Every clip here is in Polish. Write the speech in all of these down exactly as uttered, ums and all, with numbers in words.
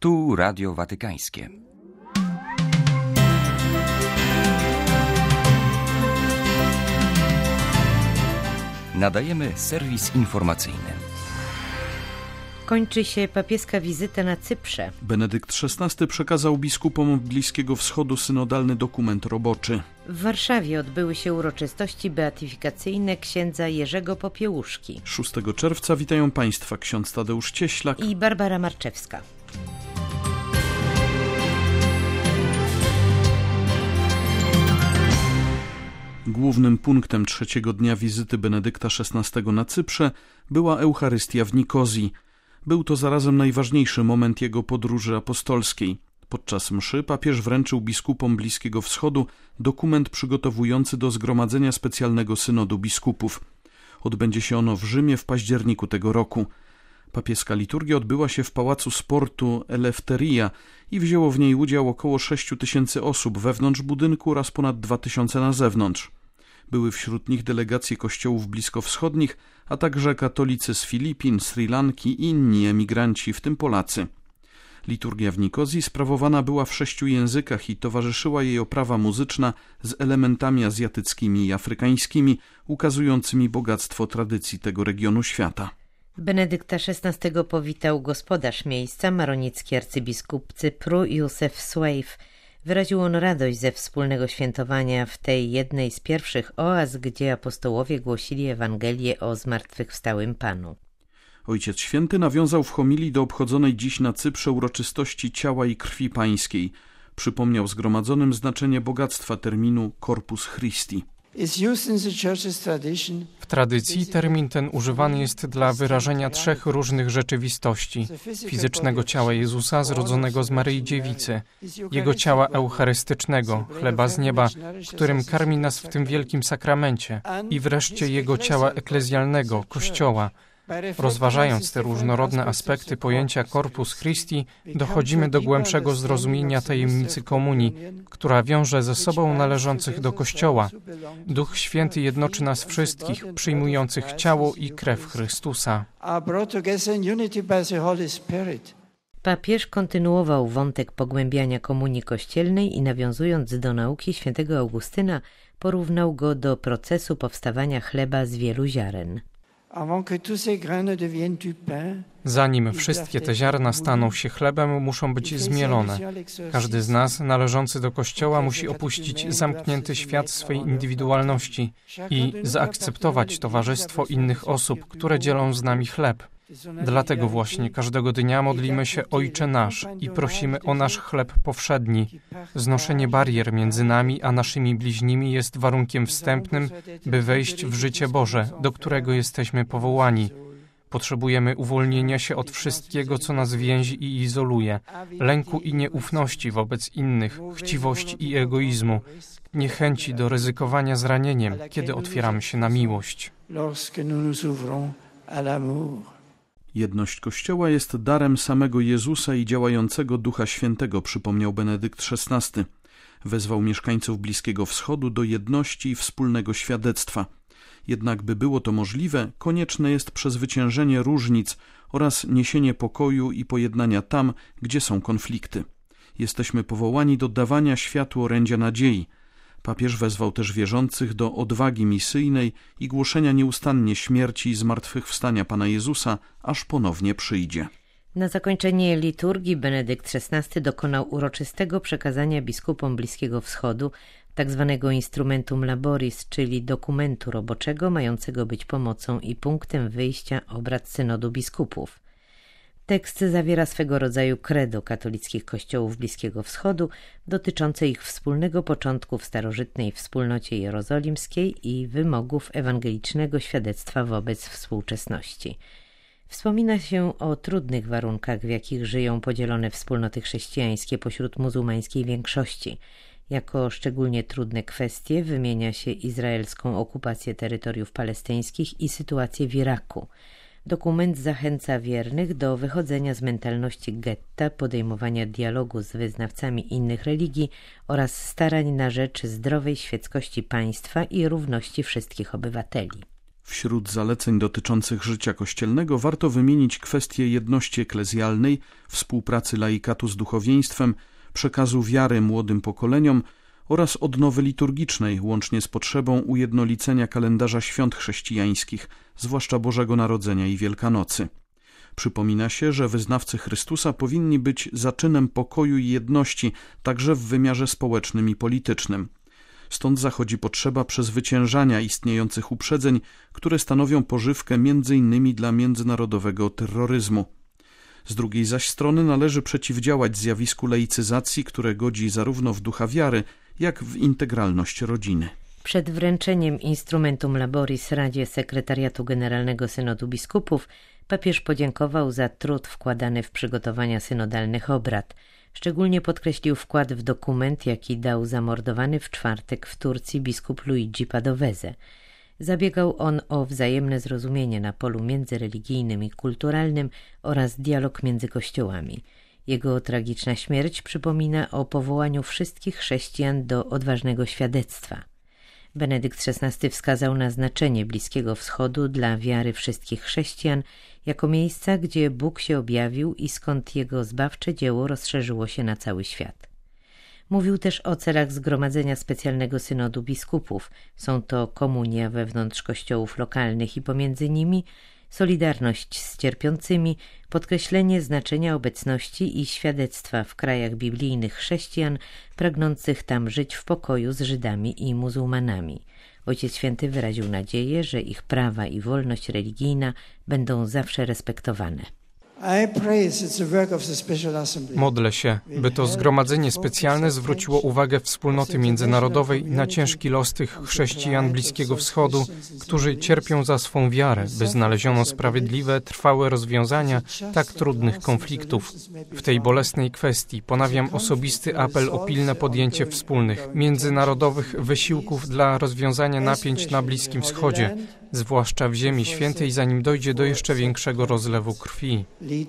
Tu Radio Watykańskie. Nadajemy serwis informacyjny. Kończy się papieska wizyta na Cyprze. Benedykt szesnasty przekazał biskupom Bliskiego Wschodu synodalny dokument roboczy. W Warszawie odbyły się uroczystości beatyfikacyjne księdza Jerzego Popiełuszki. szóstego czerwca witają Państwa ksiądz Tadeusz Cieślak i Barbara Marczewska. Głównym punktem trzeciego dnia wizyty Benedykta szesnastego na Cyprze była Eucharystia w Nikozji. Był to zarazem najważniejszy moment jego podróży apostolskiej. Podczas mszy papież wręczył biskupom Bliskiego Wschodu dokument przygotowujący do zgromadzenia specjalnego synodu biskupów. Odbędzie się ono w Rzymie w październiku tego roku. Papieska liturgia odbyła się w Pałacu Sportu Eleftheria i wzięło w niej udział około sześć tysięcy osób wewnątrz budynku oraz ponad dwa tysiące na zewnątrz. Były wśród nich delegacje kościołów bliskowschodnich, a także katolicy z Filipin, Sri Lanki i inni emigranci, w tym Polacy. Liturgia w Nikozji sprawowana była w sześciu językach i towarzyszyła jej oprawa muzyczna z elementami azjatyckimi i afrykańskimi, ukazującymi bogactwo tradycji tego regionu świata. Benedykta szesnastego powitał gospodarz miejsca, maronicki arcybiskup Cypru Józef Słejf. Wyraził on radość ze wspólnego świętowania w tej jednej z pierwszych oaz, gdzie apostołowie głosili Ewangelię o zmartwychwstałym Panu. Ojciec Święty nawiązał w homilii do obchodzonej dziś na Cyprze uroczystości ciała i krwi pańskiej. Przypomniał zgromadzonym znaczenie bogactwa terminu Corpus Christi. W tradycji termin ten używany jest dla wyrażenia trzech różnych rzeczywistości: fizycznego ciała Jezusa zrodzonego z Maryi Dziewicy, Jego ciała eucharystycznego, chleba z nieba, którym karmi nas w tym wielkim sakramencie, i wreszcie Jego ciała eklezjalnego, Kościoła. Rozważając te różnorodne aspekty pojęcia Corpus Christi, dochodzimy do głębszego zrozumienia tajemnicy komunii, która wiąże ze sobą należących do Kościoła. Duch Święty jednoczy nas wszystkich, przyjmujących ciało i krew Chrystusa. Papież kontynuował wątek pogłębiania komunii kościelnej i nawiązując do nauki świętego Augustyna, porównał go do procesu powstawania chleba z wielu ziaren. Zanim wszystkie te ziarna staną się chlebem, muszą być zmielone. Każdy z nas, należący do Kościoła, musi opuścić zamknięty świat swej indywidualności i zaakceptować towarzystwo innych osób, które dzielą z nami chleb. Dlatego właśnie każdego dnia modlimy się Ojcze Nasz i prosimy o nasz chleb powszedni. Znoszenie barier między nami a naszymi bliźnimi jest warunkiem wstępnym, by wejść w życie Boże, do którego jesteśmy powołani. Potrzebujemy uwolnienia się od wszystkiego, co nas więzi i izoluje, lęku i nieufności wobec innych, chciwości i egoizmu, niechęci do ryzykowania zranieniem, kiedy otwieramy się na miłość. Jedność Kościoła jest darem samego Jezusa i działającego Ducha Świętego, przypomniał Benedykt szesnasty. Wezwał mieszkańców Bliskiego Wschodu do jedności i wspólnego świadectwa. Jednak by było to możliwe, konieczne jest przezwyciężenie różnic oraz niesienie pokoju i pojednania tam, gdzie są konflikty. Jesteśmy powołani do dawania światu orędzia nadziei. Papież wezwał też wierzących do odwagi misyjnej i głoszenia nieustannie śmierci i zmartwychwstania Pana Jezusa, aż ponownie przyjdzie. Na zakończenie liturgii Benedykt szesnasty dokonał uroczystego przekazania biskupom Bliskiego Wschodu tzw. instrumentum laboris, czyli dokumentu roboczego mającego być pomocą i punktem wyjścia obrad synodu biskupów. Tekst zawiera swego rodzaju credo katolickich kościołów Bliskiego Wschodu dotyczące ich wspólnego początku w starożytnej wspólnocie jerozolimskiej i wymogów ewangelicznego świadectwa wobec współczesności. Wspomina się o trudnych warunkach, w jakich żyją podzielone wspólnoty chrześcijańskie pośród muzułmańskiej większości. Jako szczególnie trudne kwestie wymienia się izraelską okupację terytoriów palestyńskich i sytuację w Iraku. Dokument zachęca wiernych do wychodzenia z mentalności getta, podejmowania dialogu z wyznawcami innych religii oraz starań na rzecz zdrowej świeckości państwa i równości wszystkich obywateli. Wśród zaleceń dotyczących życia kościelnego warto wymienić kwestię jedności eklezjalnej, współpracy laikatu z duchowieństwem, przekazu wiary młodym pokoleniom oraz odnowy liturgicznej, łącznie z potrzebą ujednolicenia kalendarza świąt chrześcijańskich, zwłaszcza Bożego Narodzenia i Wielkanocy. Przypomina się, że wyznawcy Chrystusa powinni być zaczynem pokoju i jedności, także w wymiarze społecznym i politycznym. Stąd zachodzi potrzeba przezwyciężania istniejących uprzedzeń, które stanowią pożywkę między innymi dla międzynarodowego terroryzmu. Z drugiej zaś strony należy przeciwdziałać zjawisku laicyzacji, które godzi zarówno w ducha wiary, jak w integralność rodziny. Przed wręczeniem Instrumentum Laboris Radzie Sekretariatu Generalnego Synodu Biskupów papież podziękował za trud wkładany w przygotowania synodalnych obrad. Szczególnie podkreślił wkład w dokument, jaki dał zamordowany w czwartek w Turcji biskup Luigi Padovese. Zabiegał on o wzajemne zrozumienie na polu międzyreligijnym i kulturalnym oraz dialog między kościołami. Jego tragiczna śmierć przypomina o powołaniu wszystkich chrześcijan do odważnego świadectwa. Benedykt szesnasty wskazał na znaczenie Bliskiego Wschodu dla wiary wszystkich chrześcijan jako miejsca, gdzie Bóg się objawił i skąd Jego zbawcze dzieło rozszerzyło się na cały świat. Mówił też o celach Zgromadzenia Specjalnego Synodu Biskupów. Są to komunia wewnątrz kościołów lokalnych i pomiędzy nimi, solidarność z cierpiącymi, podkreślenie znaczenia obecności i świadectwa w krajach biblijnych chrześcijan pragnących tam żyć w pokoju z Żydami i muzułmanami. Ojciec Święty wyraził nadzieję, że ich prawa i wolność religijna będą zawsze respektowane. Modlę się, by to zgromadzenie specjalne zwróciło uwagę wspólnoty międzynarodowej na ciężki los tych chrześcijan Bliskiego Wschodu, którzy cierpią za swą wiarę, by znaleziono sprawiedliwe, trwałe rozwiązania tak trudnych konfliktów. W tej bolesnej kwestii ponawiam osobisty apel o pilne podjęcie wspólnych, międzynarodowych wysiłków dla rozwiązania napięć na Bliskim Wschodzie, zwłaszcza w Ziemi Świętej, zanim dojdzie do jeszcze większego rozlewu krwi.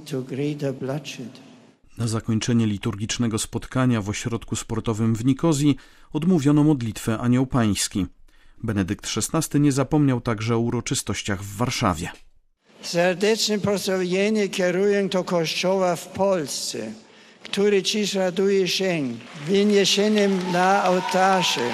Na zakończenie liturgicznego spotkania w ośrodku sportowym w Nikozji odmówiono modlitwę Anioł Pański. Benedykt szesnasty nie zapomniał także o uroczystościach w Warszawie. Serdeczne pozdrowienie kieruję do Kościoła w Polsce, który dziś raduje się wyniesieniem na ołtarze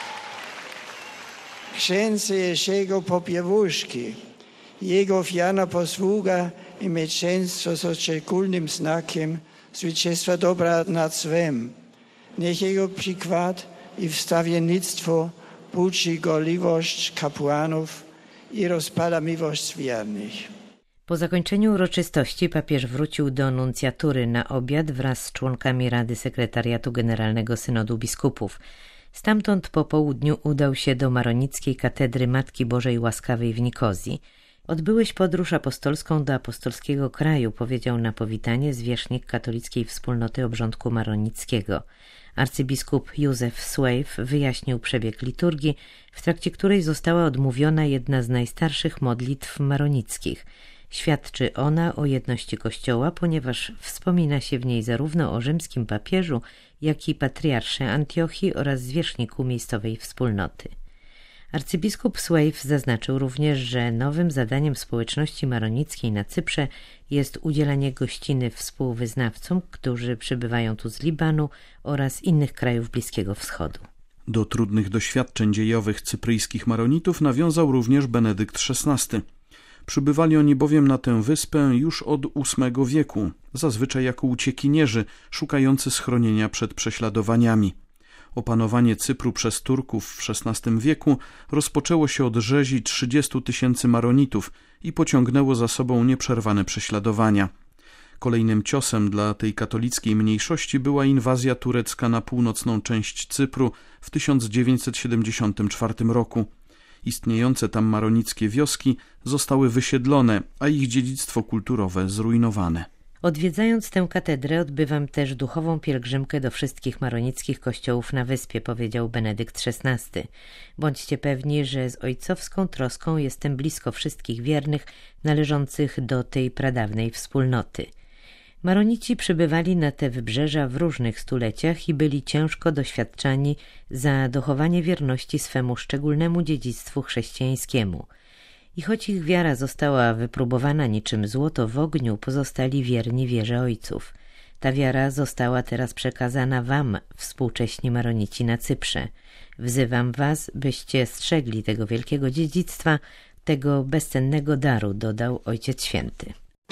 księdza Jerzego Popiewuszki. Jego ofiarna posługa i męczeństwo są szczególnym znakiem zwycięstwa dobra nad złem. Niech jego przykład i wstawiennictwo budzi gorliwość kapłanów i rozpala miłość wiernych. Po zakończeniu uroczystości papież wrócił do nuncjatury na obiad wraz z członkami Rady Sekretariatu Generalnego Synodu Biskupów. Stamtąd po południu udał się do maronickiej katedry Matki Bożej Łaskawej w Nikozji. Odbyłeś podróż apostolską do apostolskiego kraju, powiedział na powitanie zwierzchnik katolickiej wspólnoty obrządku maronickiego. Arcybiskup Józef Swaif wyjaśnił przebieg liturgii, w trakcie której została odmówiona jedna z najstarszych modlitw maronickich. Świadczy ona o jedności Kościoła, ponieważ wspomina się w niej zarówno o rzymskim papieżu, jak i patriarsze Antiochii oraz zwierzchniku miejscowej wspólnoty. Arcybiskup Swaif zaznaczył również, że nowym zadaniem społeczności maronickiej na Cyprze jest udzielanie gościny współwyznawcom, którzy przybywają tu z Libanu oraz innych krajów Bliskiego Wschodu. Do trudnych doświadczeń dziejowych cypryjskich maronitów nawiązał również Benedykt szesnasty. Przybywali oni bowiem na tę wyspę już od ósmego wieku, zazwyczaj jako uciekinierzy szukający schronienia przed prześladowaniami. Opanowanie Cypru przez Turków w szesnastym wieku rozpoczęło się od rzezi trzydziestu tysięcy maronitów i pociągnęło za sobą nieprzerwane prześladowania. Kolejnym ciosem dla tej katolickiej mniejszości była inwazja turecka na północną część Cypru w tysiąc dziewięćset siedemdziesiątym czwartym roku. Istniejące tam maronickie wioski zostały wysiedlone, a ich dziedzictwo kulturowe zrujnowane. Odwiedzając tę katedrę odbywam też duchową pielgrzymkę do wszystkich maronickich kościołów na wyspie, powiedział Benedykt szesnasty. Bądźcie pewni, że z ojcowską troską jestem blisko wszystkich wiernych należących do tej pradawnej wspólnoty. Maronici przybywali na te wybrzeża w różnych stuleciach i byli ciężko doświadczani za dochowanie wierności swemu szczególnemu dziedzictwu chrześcijańskiemu. I choć ich wiara została wypróbowana niczym złoto w ogniu, pozostali wierni wierze ojców. Ta wiara została teraz przekazana wam, współcześni Maronici na Cyprze. Wzywam was, byście strzegli tego wielkiego dziedzictwa, tego bezcennego daru, dodał Ojciec Święty.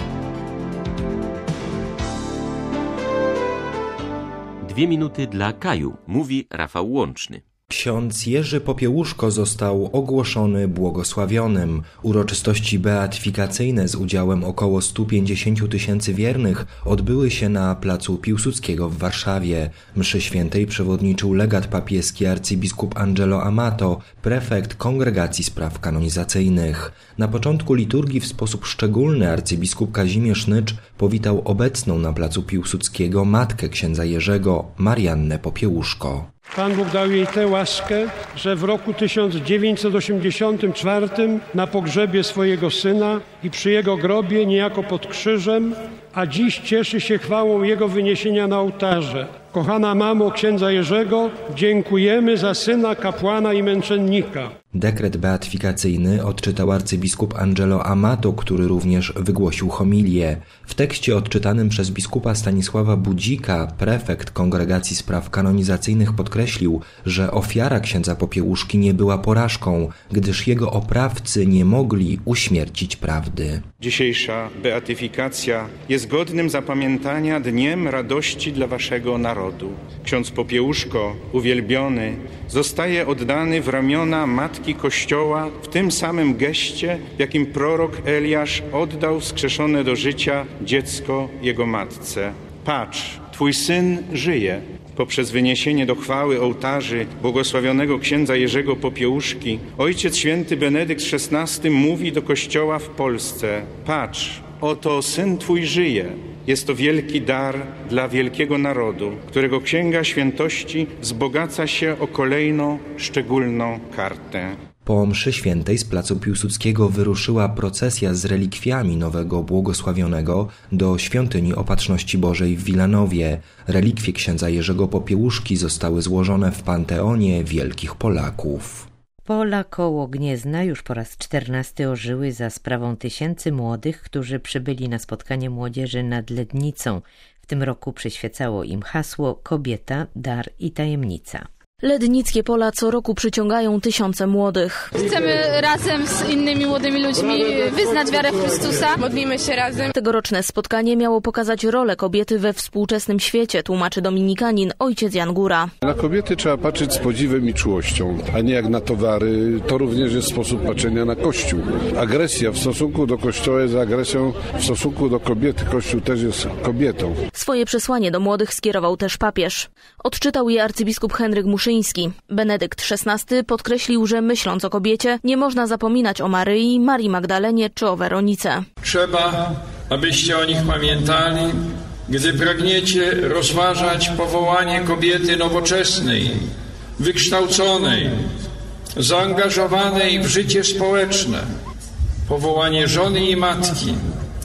Dwie minuty dla Kaju, mówi Rafał Łączny. Ksiądz Jerzy Popiełuszko został ogłoszony błogosławionym. Uroczystości beatyfikacyjne z udziałem około stu pięćdziesięciu tysięcy wiernych odbyły się na placu Piłsudskiego w Warszawie. Mszy świętej przewodniczył legat papieski arcybiskup Angelo Amato, prefekt Kongregacji Spraw Kanonizacyjnych. Na początku liturgii w sposób szczególny arcybiskup Kazimierz Nycz powitał obecną na placu Piłsudskiego matkę księdza Jerzego, Mariannę Popiełuszko. Pan Bóg dał jej tę łaskę, że w roku tysiąc dziewięćset osiemdziesiątym czwartym na pogrzebie swojego syna i przy jego grobie niejako pod krzyżem, a dziś cieszy się chwałą jego wyniesienia na ołtarze. Kochana mamo księdza Jerzego, dziękujemy za syna kapłana i męczennika. Dekret beatyfikacyjny odczytał arcybiskup Angelo Amato, który również wygłosił homilię. W tekście odczytanym przez biskupa Stanisława Budzika prefekt Kongregacji Spraw Kanonizacyjnych podkreślił, że ofiara księdza Popiełuszki nie była porażką, gdyż jego oprawcy nie mogli uśmiercić prawdy. Dzisiejsza beatyfikacja jest godnym zapamiętania dniem radości dla waszego narodu. Ksiądz Popiełuszko, uwielbiony, zostaje oddany w ramiona Matki Kościoła w tym samym geście, w jakim prorok Eliasz oddał wskrzeszone do życia dziecko jego matce. Patrz, twój syn żyje. Poprzez wyniesienie do chwały ołtarzy błogosławionego księdza Jerzego Popiełuszki, Ojciec Święty Benedykt szesnasty mówi do Kościoła w Polsce: patrz, oto syn twój żyje. Jest to wielki dar dla wielkiego narodu, którego Księga Świętości wzbogaca się o kolejną szczególną kartę. Po mszy świętej z placu Piłsudskiego wyruszyła procesja z relikwiami nowego błogosławionego do Świątyni Opatrzności Bożej w Wilanowie. Relikwie księdza Jerzego Popiełuszki zostały złożone w Panteonie Wielkich Polaków. Pola koło Gniezna już po raz czternasty ożyły za sprawą tysięcy młodych, którzy przybyli na spotkanie młodzieży nad Lednicą. W tym roku przyświecało im hasło Kobieta, dar i tajemnica. Lednickie pola co roku przyciągają tysiące młodych. Chcemy razem z innymi młodymi ludźmi wyznać wiarę w Chrystusa. Modlimy się razem. Tegoroczne spotkanie miało pokazać rolę kobiety we współczesnym świecie, tłumaczy dominikanin ojciec Jan Góra. Na kobiety trzeba patrzeć z podziwem i czułością, a nie jak na towary. To również jest sposób patrzenia na Kościół. Agresja w stosunku do Kościoła jest agresją w stosunku do kobiety. Kościół też jest kobietą. Swoje przesłanie do młodych skierował też papież. Odczytał je arcybiskup Henryk Muszyński. Benedykt szesnasty podkreślił, że myśląc o kobiecie, nie można zapominać o Maryi, Marii Magdalenie czy o Weronice. Trzeba, abyście o nich pamiętali, gdy pragniecie rozważać powołanie kobiety nowoczesnej, wykształconej, zaangażowanej w życie społeczne, powołanie żony i matki,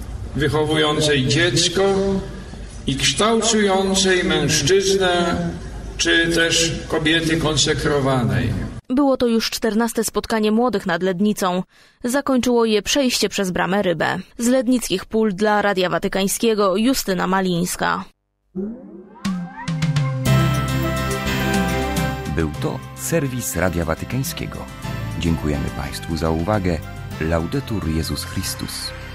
wychowującej dziecko i kształtującej mężczyznę, czy też kobiety konsekrowanej. Było to już czternaste spotkanie młodych nad Lednicą. Zakończyło je przejście przez bramę Rybę. Z lednickich pól dla Radia Watykańskiego Justyna Malińska. Był to serwis Radia Watykańskiego. Dziękujemy Państwu za uwagę. Laudetur Jezus Chrystus.